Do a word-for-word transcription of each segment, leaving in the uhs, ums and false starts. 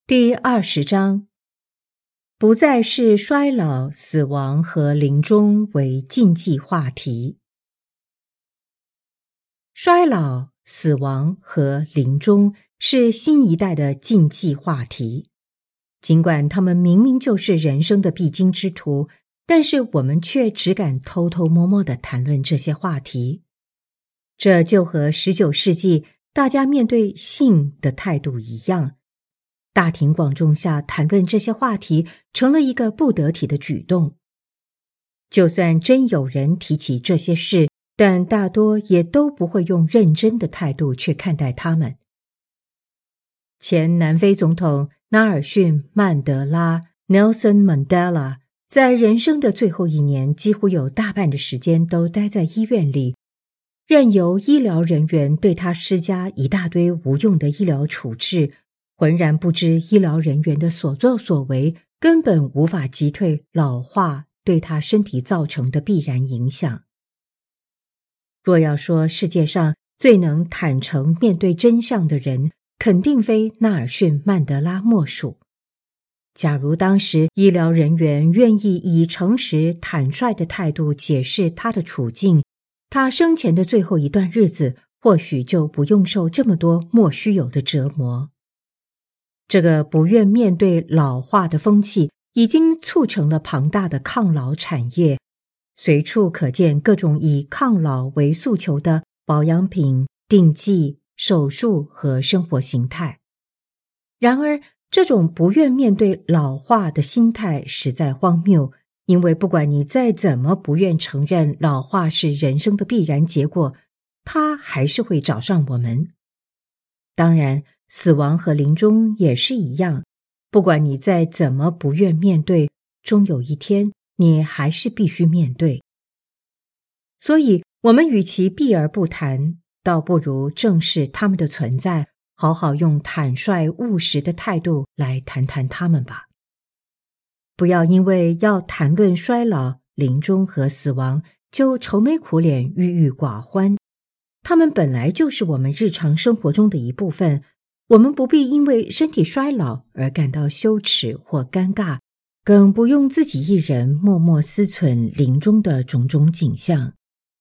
第二十章，不再视衰老、死亡和临终为禁忌话题。衰老、死亡和临终是新一代的禁忌话题，尽管它们明明就是人生的必经之途，但是我们却只敢偷偷摸摸地谈论这些话题。这就和十九世纪大家面对性的态度一样，大庭广众下谈论这些话题成了一个不得体的举动。就算真有人提起这些事，但大多也都不会用认真的态度去看待他们。前南非总统纳尔逊·曼德拉 Nelson Mandela 在人生的最后一年几乎有大半的时间都待在医院里，任由医疗人员对他施加一大堆无用的医疗处置，浑然不知医疗人员的所作所为根本无法击退老化对他身体造成的必然影响。若要说世界上最能坦诚面对真相的人，肯定非纳尔逊·曼德拉莫属。假如当时医疗人员愿意以诚实坦率的态度解释他的处境，他生前的最后一段日子或许就不用受这么多莫须有的折磨。这个不愿面对老化的风气已经促成了庞大的抗老产业，随处可见各种以抗老为诉求的保养品、定剂、手术和生活形态。然而，这种不愿面对老化的心态实在荒谬，因为不管你再怎么不愿承认老化是人生的必然结果，它还是会找上我们。当然，死亡和临终也是一样，不管你再怎么不愿面对，终有一天你还是必须面对。所以，我们与其避而不谈，倒不如正视他们的存在，好好用坦率务实的态度来谈谈他们吧。不要因为要谈论衰老、临终和死亡，就愁眉苦脸、郁郁寡欢。他们本来就是我们日常生活中的一部分，我们不必因为身体衰老而感到羞耻或尴尬，更不用自己一人默默思忖临终的种种景象。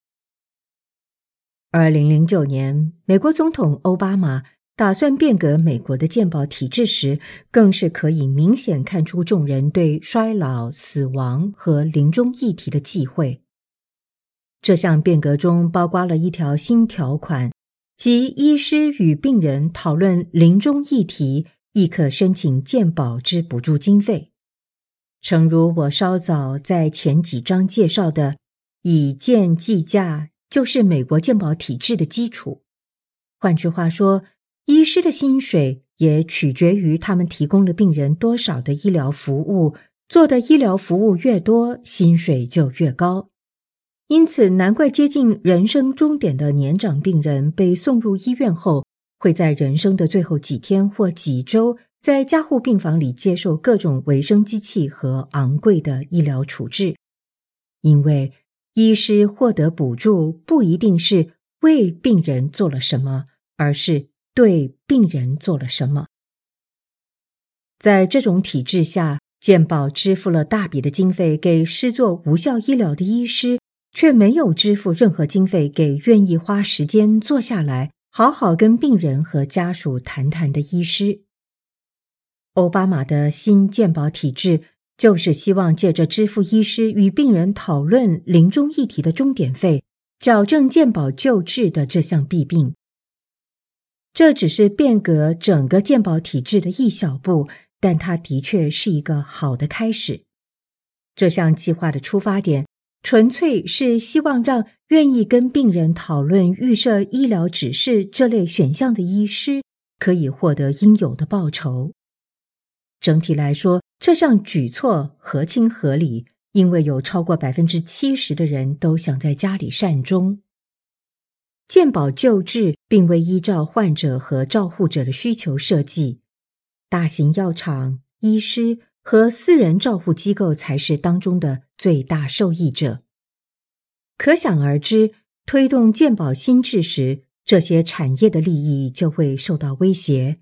二零零九年，美国总统奥巴马打算变革美国的健保体制时，更是可以明显看出众人对衰老、死亡和临终议题的忌讳。这项变革中包括了一条新条款，即医师与病人讨论临终议题，亦可申请健保之补助经费。诚如我稍早在前几章介绍的，以健计价就是美国健保体制的基础。换句话说，医师的薪水也取决于他们提供了病人多少的医疗服务，做的医疗服务越多，薪水就越高。因此，难怪接近人生终点的年长病人被送入医院后，会在人生的最后几天或几周，在加护病房里接受各种维生机器和昂贵的医疗处置。因为医师获得补助不一定是为病人做了什么，而是对病人做了什么。在这种体制下，健保支付了大笔的经费给施作无效医疗的医师，却没有支付任何经费给愿意花时间坐下来好好跟病人和家属谈谈的医师。奥巴马的新健保体制就是希望借着支付医师与病人讨论临终议题的钟点费，矫正健保旧制的这项弊病。这只是变革整个健保体制的一小步，但它的确是一个好的开始。这项计划的出发点纯粹是希望让愿意跟病人讨论预设医疗指示这类选项的医师可以获得应有的报酬。整体来说，这项举措合情合理，因为有超过 百分之七十 的人都想在家里善终。健保旧制并未依照患者和照护者的需求设计，大型药厂、医师和私人照护机构才是当中的最大受益者。可想而知，推动健保新制时，这些产业的利益就会受到威胁。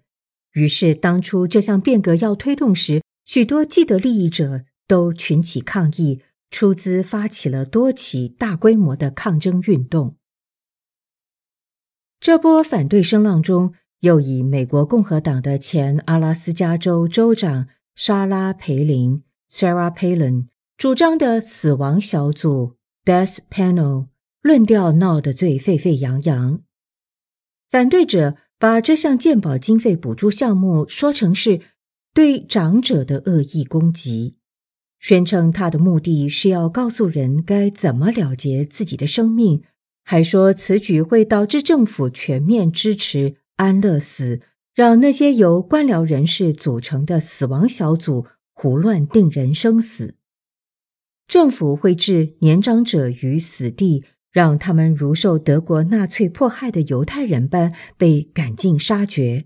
于是当初这项变革要推动时，许多既得利益者都群起抗议，出资发起了多起大规模的抗争运动。这波反对声浪中，又以美国共和党的前阿拉斯加州州长莎拉·培林 （Sarah Palin） 主张的死亡小组 （Death Panel） 论调闹得最沸沸扬扬。反对者把这项健保经费补助项目说成是对长者的恶意攻击，宣称他的目的是要告诉人该怎么了结自己的生命，还说此举会导致政府全面支持安乐死，让那些由官僚人士组成的死亡小组胡乱定人生死。政府会置年长者于死地，让他们如受德国纳粹迫害的犹太人般被赶尽杀绝。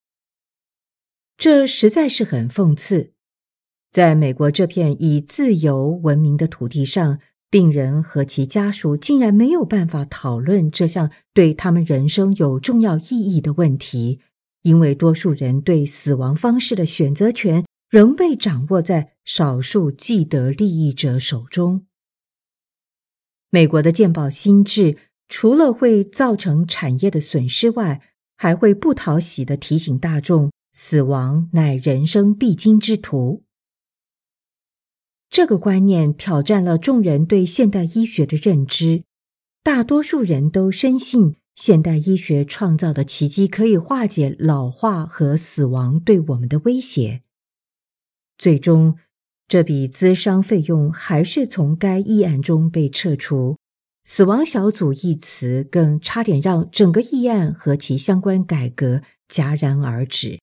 这实在是很讽刺。在美国这片以自由闻名的土地上，病人和其家属竟然没有办法讨论这项对他们人生有重要意义的问题，因为多数人对死亡方式的选择权仍被掌握在少数既得利益者手中。美国的健保新制除了会造成产业的损失外，还会不讨喜地提醒大众，死亡乃人生必经之途。这个观念挑战了众人对现代医学的认知，大多数人都深信现代医学创造的奇迹可以化解老化和死亡对我们的威胁。最终，这笔咨商费用还是从该议案中被撤除，死亡小组一词更差点让整个议案和其相关改革戛然而止。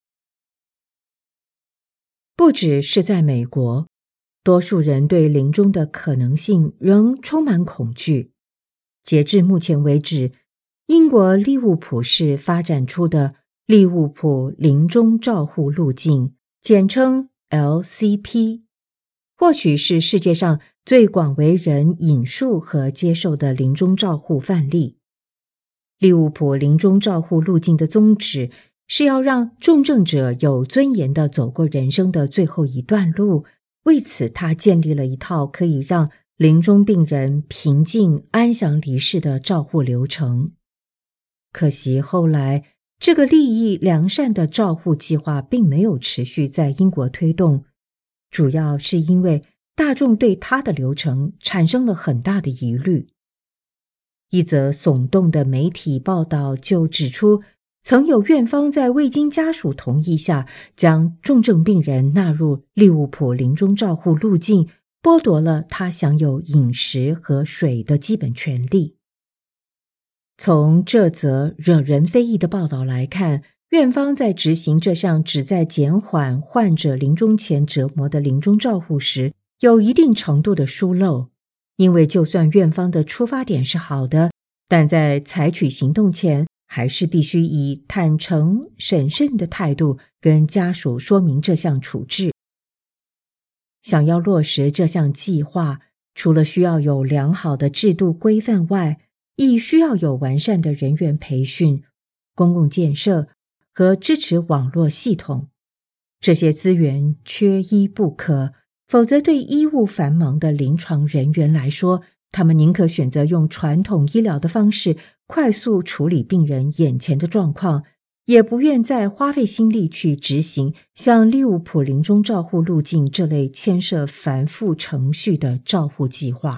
不只是在美国，多数人对临终的可能性仍充满恐惧。截至目前为止，英国利物浦市发展出的利物浦临终照护路径，简称 L C P， 或许是世界上最广为人引述和接受的临终照护范例。利物浦临终照护路径的宗旨是要让重症者有尊严地走过人生的最后一段路，为此他建立了一套可以让临终病人平静安详离世的照护流程。可惜后来这个利益良善的照护计划并没有持续在英国推动，主要是因为大众对它的流程产生了很大的疑虑。一则耸动的媒体报道就指出，曾有院方在未经家属同意下，将重症病人纳入利物浦临终照护路径，剥夺了他享有饮食和水的基本权利。从这则惹人非议的报道来看，院方在执行这项旨在减缓患者临终前折磨的临终照护时，有一定程度的疏漏。因为就算院方的出发点是好的，但在采取行动前，还是必须以坦诚、审慎的态度跟家属说明这项处置。想要落实这项计划，除了需要有良好的制度规范外，亦需要有完善的人员培训、公共建设和支持网络系统。这些资源缺一不可，否则对医务繁忙的临床人员来说，他们宁可选择用传统医疗的方式快速处理病人眼前的状况，也不愿再花费心力去执行像利物浦临终照护路径这类牵涉繁复程序的照护计划。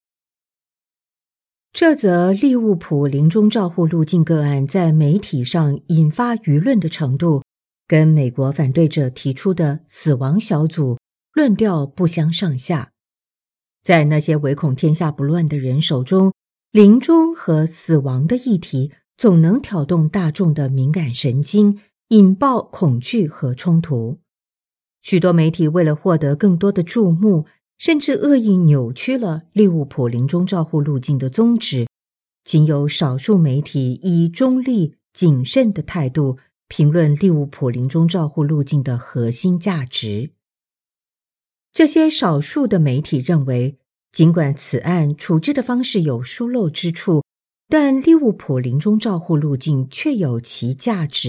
这则利物浦临终照护路径个案在媒体上引发舆论的程度，跟美国反对者提出的死亡小组论调不相上下。在那些唯恐天下不乱的人手中，临终和死亡的议题总能挑动大众的敏感神经，引爆恐惧和冲突。许多媒体为了获得更多的注目，甚至恶意扭曲了利物浦临终照护路径的宗旨，仅有少数媒体以中立、谨慎的态度评论利物浦临终照护路径的核心价值。这些少数的媒体认为，尽管此案处置的方式有疏漏之处，但利物浦临终照护路径确有其价值，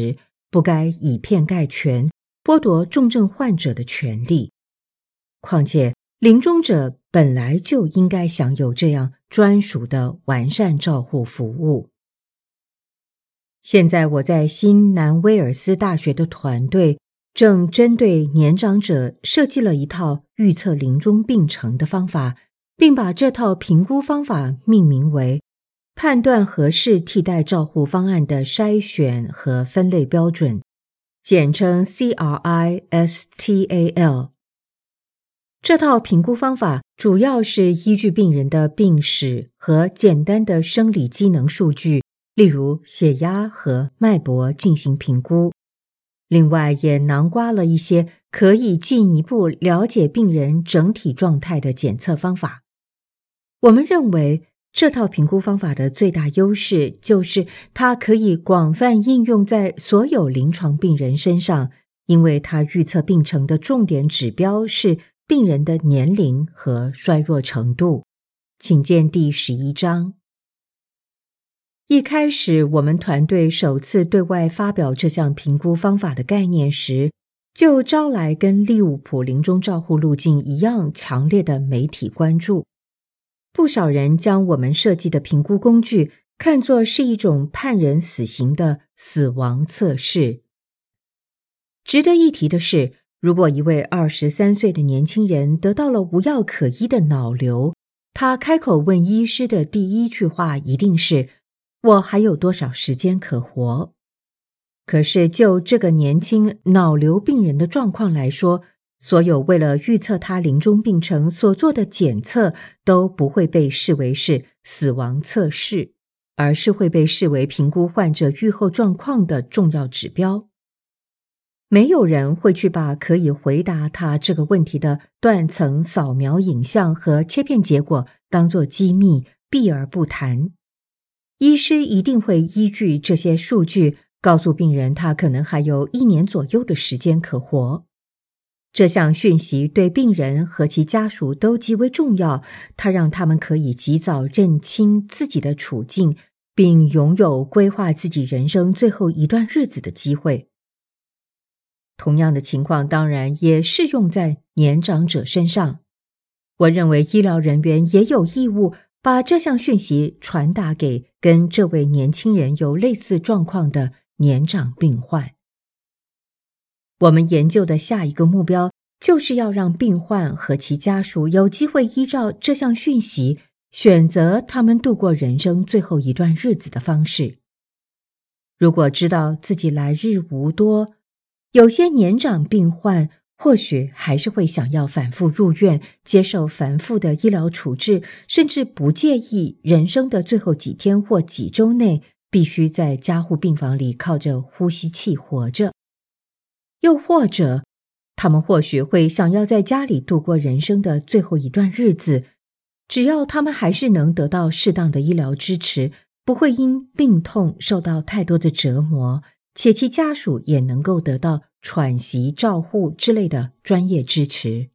不该以偏概全，剥夺重症患者的权利。况且，临终者本来就应该享有这样专属的完善照护服务。现在我在新南威尔斯大学的团队正针对年长者设计了一套预测临终病程的方法，并把这套评估方法命名为判断合适替代照护方案的筛选和分类标准，简称 C R I S T A L。 这套评估方法主要是依据病人的病史和简单的生理机能数据，例如血压和脉搏进行评估。另外也囊括了一些可以进一步了解病人整体状态的检测方法。我们认为这套评估方法的最大优势就是它可以广泛应用在所有临床病人身上，因为它预测病程的重点指标是病人的年龄和衰弱程度。请见第十一章。一开始我们团队首次对外发表这项评估方法的概念时，就招来跟利物浦临终照护路径一样强烈的媒体关注。不少人将我们设计的评估工具看作是一种判人死刑的死亡测试。值得一提的是，如果一位二十三岁的年轻人得到了无药可医的脑瘤，他开口问医师的第一句话一定是：我还有多少时间可活？可是就这个年轻脑瘤病人的状况来说，所有为了预测他临终病程所做的检测都不会被视为是死亡测试，而是会被视为评估患者预后状况的重要指标。没有人会去把可以回答他这个问题的断层扫描影像和切片结果当作机密，避而不谈。医师一定会依据这些数据告诉病人他可能还有一年左右的时间可活。这项讯息对病人和其家属都极为重要，它让他们可以及早认清自己的处境，并拥有规划自己人生最后一段日子的机会。同样的情况当然也适用在年长者身上。我认为医疗人员也有义务把这项讯息传达给跟这位年轻人有类似状况的年长病患。我们研究的下一个目标就是要让病患和其家属有机会依照这项讯息选择他们度过人生最后一段日子的方式。如果知道自己来日无多，有些年长病患或许还是会想要反复入院，接受繁复的医疗处置，甚至不介意人生的最后几天或几周内必须在加护病房里靠着呼吸器活着。又或者，他们或许会想要在家里度过人生的最后一段日子，只要他们还是能得到适当的医疗支持，不会因病痛受到太多的折磨，且其家属也能够得到喘息、照护之类的专业支持。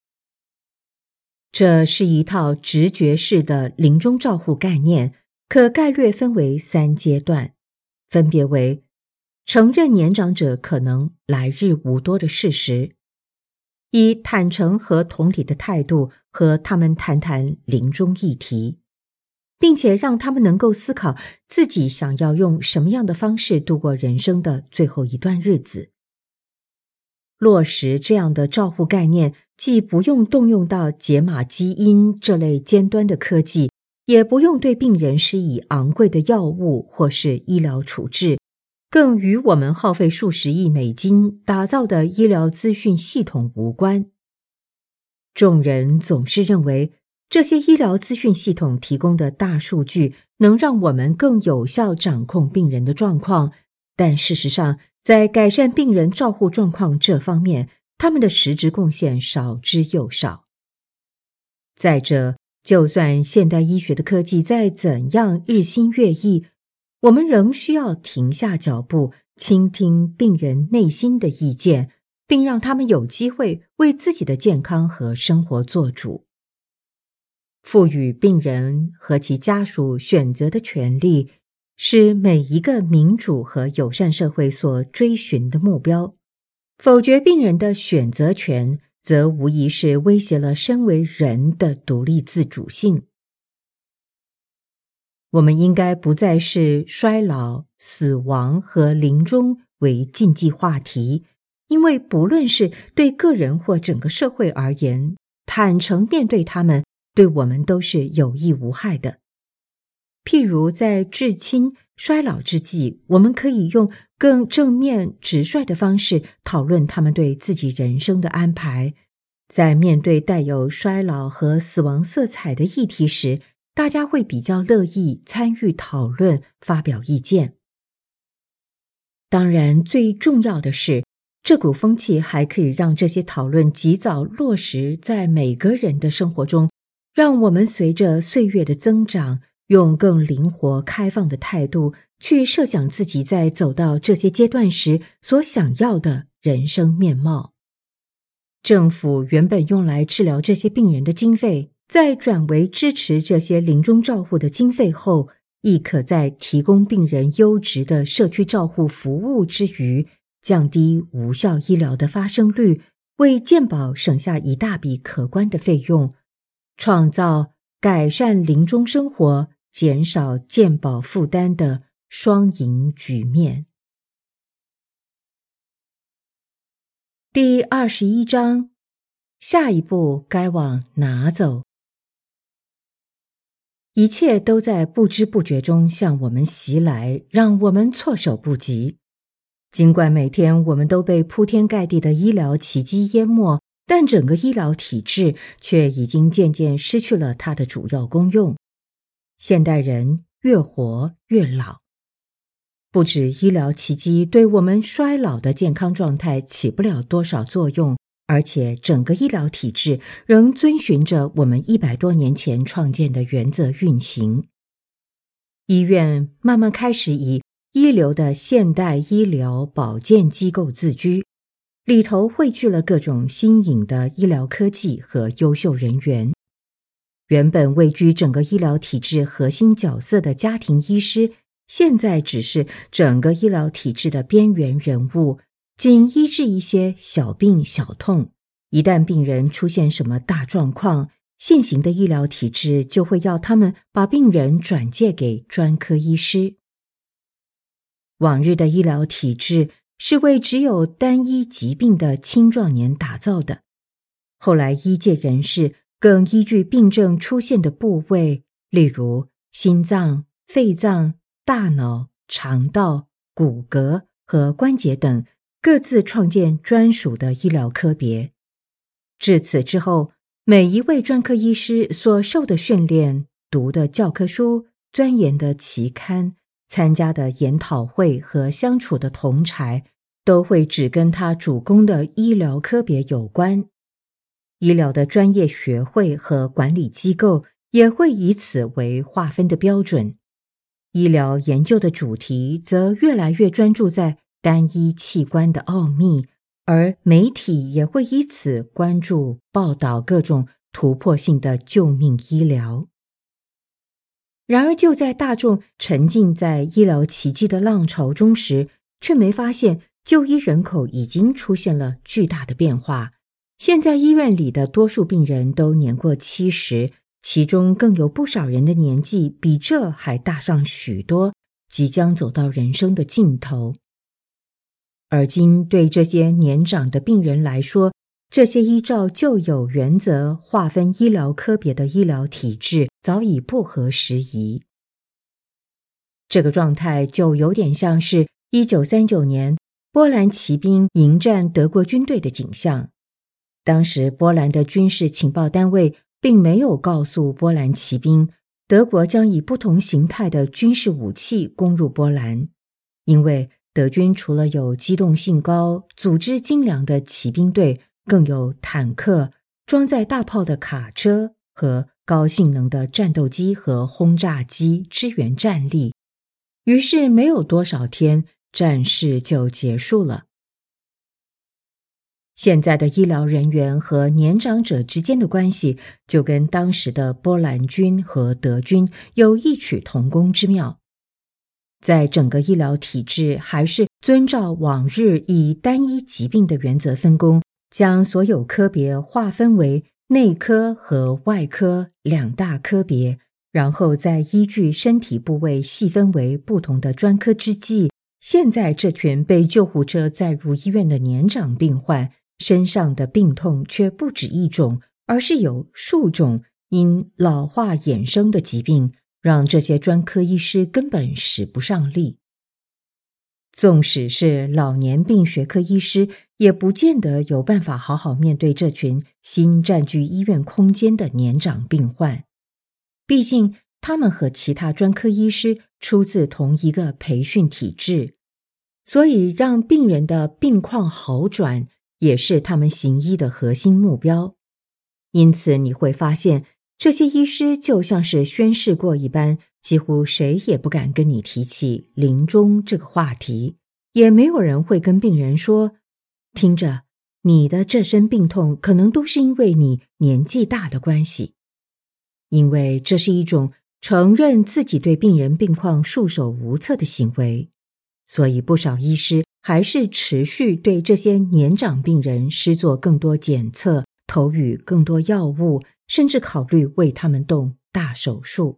这是一套直觉式的临终照护概念，可概略分为三阶段，分别为承认年长者可能来日无多的事实，以坦诚和同理的态度和他们谈谈临终议题，并且让他们能够思考自己想要用什么样的方式度过人生的最后一段日子。落实这样的照护概念，既不用动用到解码基因这类尖端的科技，也不用对病人施以昂贵的药物或是医疗处置，更与我们耗费数十亿美金打造的医疗资讯系统无关。众人总是认为这些医疗资讯系统提供的大数据能让我们更有效掌控病人的状况，但事实上，在改善病人照护状况这方面，他们的实质贡献少之又少。再者，就算现代医学的科技再怎样日新月异，我们仍需要停下脚步，倾听病人内心的意见，并让他们有机会为自己的健康和生活做主。赋予病人和其家属选择的权利， 是每一个民主和友善社会所追寻的目标。否决病人的选择权，则无疑是威胁了身为人的独立自主性。我们应该不再视衰老、死亡和临终为禁忌话题，因为不论是对个人或整个社会而言，坦诚面对他们，对我们都是有益无害的。譬如在至亲衰老之际，我们可以用更正面直率的方式讨论他们对自己人生的安排。在面对带有衰老和死亡色彩的议题时，大家会比较乐意参与讨论，发表意见。当然，最重要的是，这股风气还可以让这些讨论及早落实在每个人的生活中，让我们随着岁月的增长，用更灵活开放的态度去设想自己在走到这些阶段时所想要的人生面貌。政府原本用来治疗这些病人的经费，在转为支持这些临终照护的经费后，亦可在提供病人优质的社区照护服务之余，降低无效医疗的发生率，为健保省下一大笔可观的费用，创造改善临终生活、减少健保负担的双赢局面。第二十一章，下一步该往哪走？一切都在不知不觉中向我们袭来，让我们措手不及。尽管每天我们都被铺天盖地的医疗奇迹淹没，但整个医疗体制却已经渐渐失去了它的主要功用。现代人越活越老，不止医疗奇迹对我们衰老的健康状态起不了多少作用，而且整个医疗体制仍遵循着我们一百多年前创建的原则运行。医院慢慢开始以一流的现代医疗保健机构自居，里头汇聚了各种新颖的医疗科技和优秀人员。原本位居整个医疗体制核心角色的家庭医师，现在只是整个医疗体制的边缘人物，仅医治一些小病小痛。一旦病人出现什么大状况，现行的医疗体制就会要他们把病人转介给专科医师。往日的医疗体制是为只有单一疾病的青壮年打造的，后来医界人士更依据病症出现的部位，例如心脏、肺脏、大脑、肠道、骨骼和关节等，各自创建专属的医疗科别。至此之后，每一位专科医师所受的训练、读的教科书、钻研的期刊、参加的研讨会和相处的同侪，都会只跟他主攻的医疗科别有关。医疗的专业学会和管理机构也会以此为划分的标准。医疗研究的主题则越来越专注在单一器官的奥秘，而媒体也会以此关注报道各种突破性的救命医疗。然而就在大众沉浸在医疗奇迹的浪潮中时，却没发现就医人口已经出现了巨大的变化。现在医院里的多数病人都年过七十，其中更有不少人的年纪比这还大上许多，即将走到人生的尽头。而今对这些年长的病人来说，这些依照旧有原则划分医疗科别的医疗体制早已不合时宜。这个状态就有点像是一九三九年波兰骑兵迎战德国军队的景象。当时波兰的军事情报单位并没有告诉波兰骑兵，德国将以不同形态的军事武器攻入波兰，因为德军除了有机动性高、组织精良的骑兵队，更有坦克、装载大炮的卡车和高性能的战斗机和轰炸机支援战力。于是没有多少天，战事就结束了。现在的医疗人员和年长者之间的关系，就跟当时的波兰军和德军有异曲同工之妙。 在整个医疗体制还是遵照往日以单一疾病的原则分工，将所有科别划分为内科和外科两大科别，然后再依据身体部位细分为不同的专科之际，现在这群被救护车载入医院的年长病患身上的病痛却不止一种，而是有数种因老化衍生的疾病，让这些专科医师根本使不上力。纵使是老年病学科医师，也不见得有办法好好面对这群新占据医院空间的年长病患。毕竟他们和其他专科医师出自同一个培训体制，所以让病人的病况好转也是他们行医的核心目标。因此你会发现，这些医师就像是宣誓过一般，几乎谁也不敢跟你提起临终这个话题，也没有人会跟病人说，听着，你的这身病痛可能都是因为你年纪大的关系。因为这是一种承认自己对病人病况束手无策的行为，所以不少医师还是持续对这些年长病人施做更多检测，投予更多药物，甚至考虑为他们动大手术。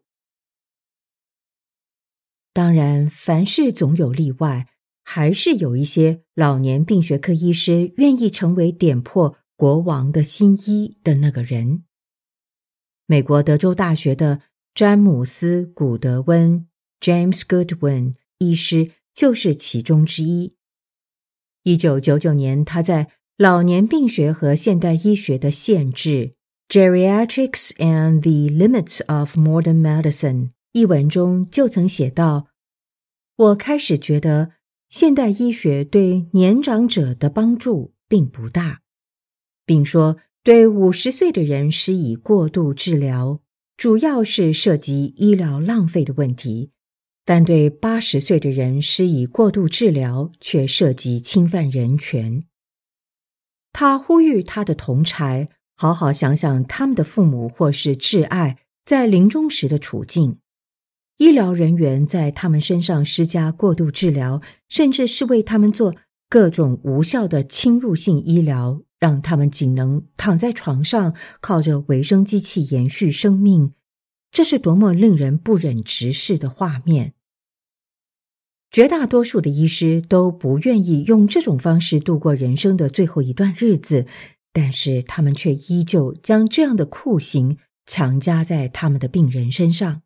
当然，凡事总有例外，还是有一些老年病学科医师愿意成为点破国王的新衣的那个人。美国德州大学的詹姆斯·古德温 James Goodwin 医师就是其中之一。一九九九年，他在《老年病学和现代医学的限制 Geriatrics and the Limits of Modern Medicine》一文中就曾写道，我开始觉得现代医学对年长者的帮助并不大，并说对五十岁的人施以过度治疗，主要是涉及医疗浪费的问题，但对八十岁的人施以过度治疗却涉及侵犯人权。他呼吁他的同侪好好想想他们的父母或是挚爱在临终时的处境。医疗人员在他们身上施加过度治疗，甚至是为他们做各种无效的侵入性医疗，让他们仅能躺在床上靠着维生机器延续生命，这是多么令人不忍直视的画面。绝大多数的医师都不愿意用这种方式度过人生的最后一段日子，但是他们却依旧将这样的酷刑强加在他们的病人身上。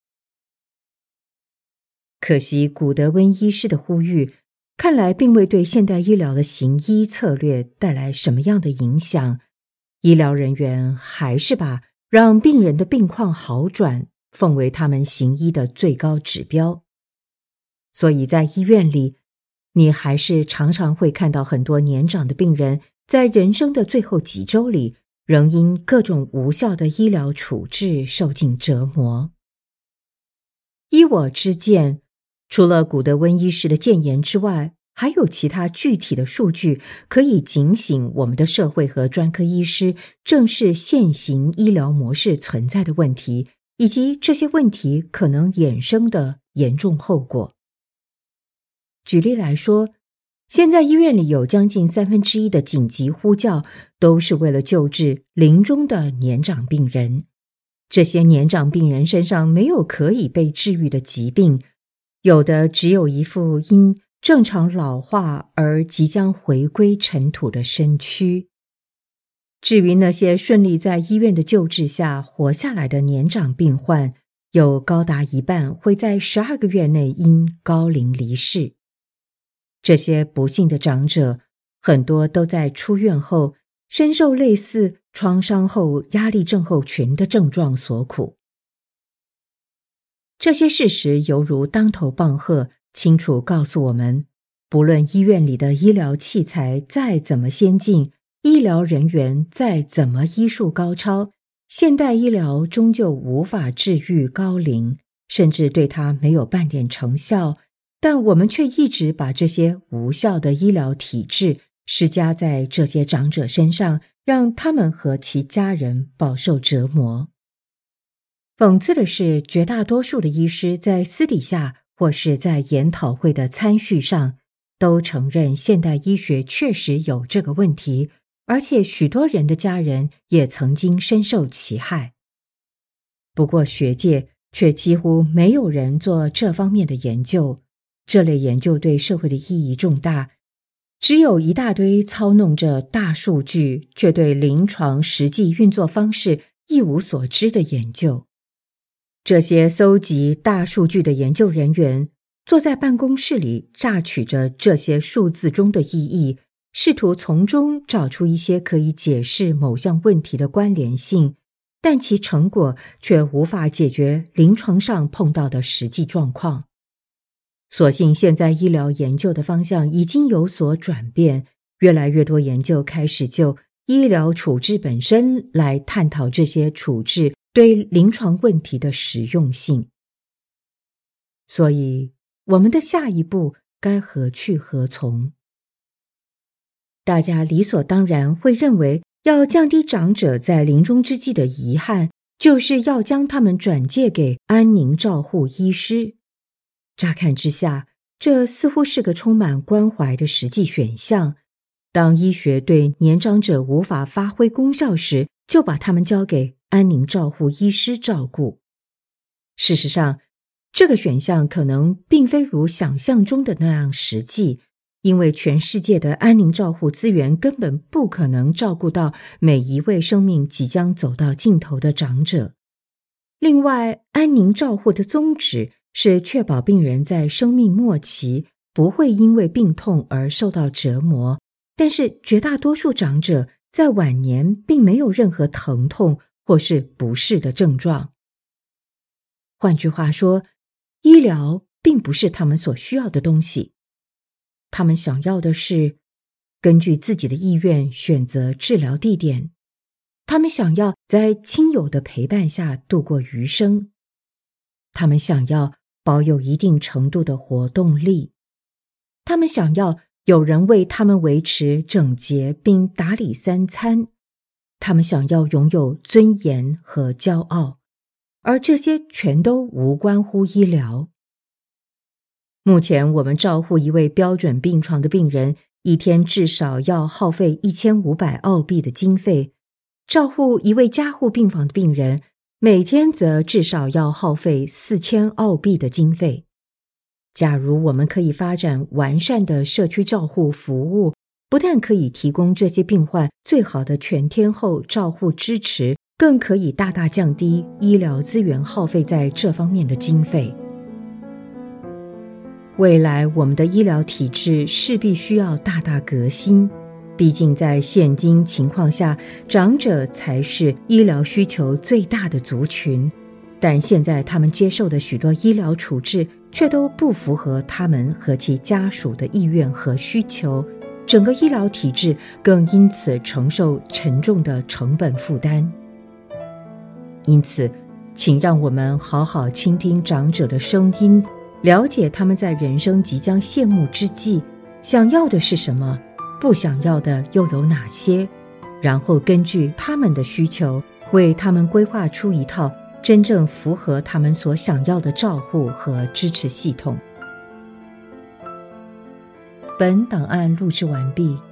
可惜古德温医师的呼吁看来并未对现代医疗的行医策略带来什么样的影响，医疗人员还是把让病人的病况好转奉为他们行医的最高指标。所以在医院里，你还是常常会看到很多年长的病人在人生的最后几周里，仍因各种无效的医疗处置受尽折磨。依我之见，除了古德温医师的谏言之外，还有其他具体的数据可以警醒我们的社会和专科医师正视现行医疗模式存在的问题，以及这些问题可能衍生的严重后果。举例来说，现在医院里有将近三分之一的紧急呼叫都是为了救治临终的年长病人。这些年长病人身上没有可以被治愈的疾病，有的只有一副因正常老化而即将回归尘土的身躯。至于那些顺利在医院的救治下活下来的年长病患，有高达一半会在十二个月内因高龄离世。这些不幸的长者，很多都在出院后深受类似创伤后压力症候群的症状所苦。这些事实犹如当头棒喝，清楚告诉我们，不论医院里的医疗器材再怎么先进，医疗人员再怎么医术高超，现代医疗终究无法治愈高龄，甚至对它没有半点成效。但我们却一直把这些无效的医疗体制施加在这些长者身上，让他们和其家人饱受折磨。讽刺的是，绝大多数的医师在私底下或是在研讨会的参叙上，都承认现代医学确实有这个问题，而且许多人的家人也曾经深受其害。不过学界却几乎没有人做这方面的研究，这类研究对社会的意义重大，只有一大堆操弄着大数据，却对临床实际运作方式一无所知的研究。这些搜集大数据的研究人员坐在办公室里，榨取着这些数字中的意义，试图从中找出一些可以解释某项问题的关联性，但其成果却无法解决临床上碰到的实际状况。所幸现在医疗研究的方向已经有所转变，越来越多研究开始就医疗处置本身来探讨这些处置对临床问题的实用性。所以，我们的下一步该何去何从？大家理所当然会认为，要降低长者在临终之际的遗憾，就是要将他们转介给安宁照护医师。乍看之下，这似乎是个充满关怀的实际选项。当医学对年长者无法发挥功效时，就把他们交给安宁照护医师照顾。事实上，这个选项可能并非如想象中的那样实际，因为全世界的安宁照护资源根本不可能照顾到每一位生命即将走到尽头的长者。另外，安宁照护的宗旨是确保病人在生命末期不会因为病痛而受到折磨，但是绝大多数长者在晚年并没有任何疼痛或是不适的症状。换句话说，医疗并不是他们所需要的东西，他们想要的是根据自己的意愿选择治疗地点，他们想要在亲友的陪伴下度过余生，他们想要保有一定程度的活动力，他们想要有人为他们维持整洁并打理三餐，他们想要拥有尊严和骄傲，而这些全都无关乎医疗。目前我们照护一位标准病床的病人，一天至少要耗费一千五百澳币的经费，照护一位加护病房的病人，每天则至少要耗费四千澳币的经费。假如我们可以发展完善的社区照护服务，不但可以提供这些病患最好的全天候照护支持，更可以大大降低医疗资源耗费在这方面的经费。未来我们的医疗体制势必需要大大革新，毕竟在现今情况下，长者才是医疗需求最大的族群，但现在他们接受的许多医疗处置却都不符合他们和其家属的意愿和需求，整个医疗体制更因此承受沉重的成本负担。因此，请让我们好好倾听长者的声音，了解他们在人生即将谢幕之际想要的是什么，不想要的又有哪些，然后根据他们的需求，为他们规划出一套真正符合他们所想要的照护和支持系统。本档案录制完毕。